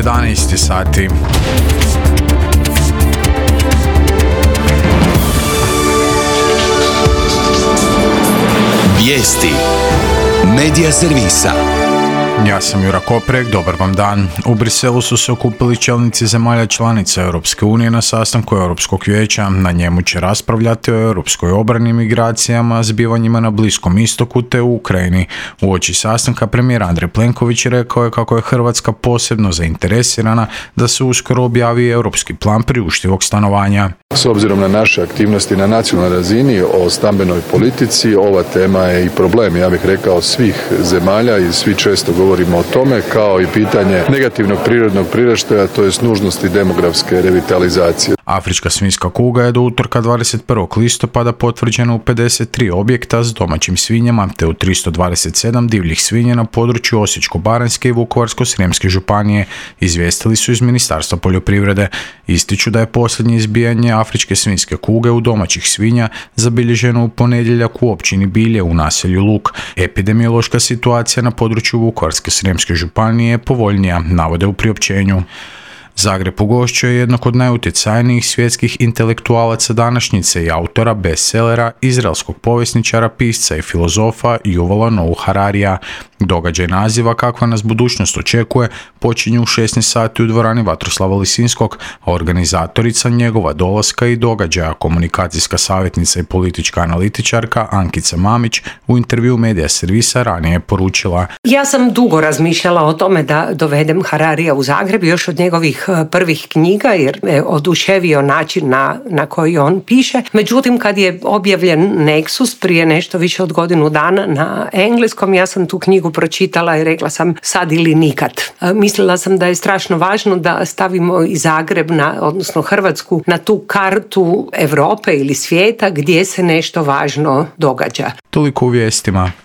11 sati. Vijesti Medija servisa. Ja sam Jura Koprek, dobar vam dan. U Briselu su se okupili čelnici zemalja članica Europske unije na sastanku Europskog vijeća. Na njemu će raspravljati o europskoj obrani, migracijama, zbivanjima na Bliskom istoku te u Ukrajini. Uoči sastanka premijer Andrej Plenković rekao je kako je Hrvatska posebno zainteresirana da se uskoro objavi europski plan priuštivog stanovanja. S obzirom na naše aktivnosti na nacionalnoj razini o stambenoj politici, ova tema je i problem, ja bih rekao, svih zemalja i svi često govorimo o tome, kao i pitanje negativnog prirodnog priraštaja, to jest nužnosti demografske revitalizacije. Afrička svinjska kuga je do utorka 21. listopada potvrđena u 53 objekta s domaćim svinjama, te u 327 divljih svinja na području Osječko-baranjske i Vukovarsko-srijemske županije, izvijestili su iz Ministarstva poljoprivrede. Ističu da je posljednje izbijanje afričke svinjske kuge u domaćih svinja zabilježeno u ponedjeljak u općini Bilje u naselju Luk. Epidemiološka situacija na području Vukovarsko-srijemske županije je povoljnija, navode u priopćenju. Zagreb ugošćuje jednog od najutjecajnijih svjetskih intelektualaca današnjice i autora bestsellera, izraelskog povjesničara, pisca i filozofa Yuvala Noah Hararija. Događaj naziva Kakva nas budućnost očekuje počinje u 16 sati u dvorani Vatroslava Lisinskog, a organizatorica njegova dolaska i događaja, komunikacijska savjetnica i politička analitičarka Ankica Mamić, u intervju Medija servisa ranije je poručila: Ja sam dugo razmišljala o tome da dovedem Hararija u Zagreb još od njegovih prvih knjiga, jer me oduševio način na koji on piše. Međutim, kad je objavljen Nexus prije nešto više od godinu dana na engleskom, ja sam tu knjigu pročitala i rekla sam sad ili nikad. Mislila sam da je strašno važno da stavimo i Zagreb, odnosno Hrvatsku, na tu kartu Europe ili svijeta gdje se nešto važno događa. Toliko u vijestima.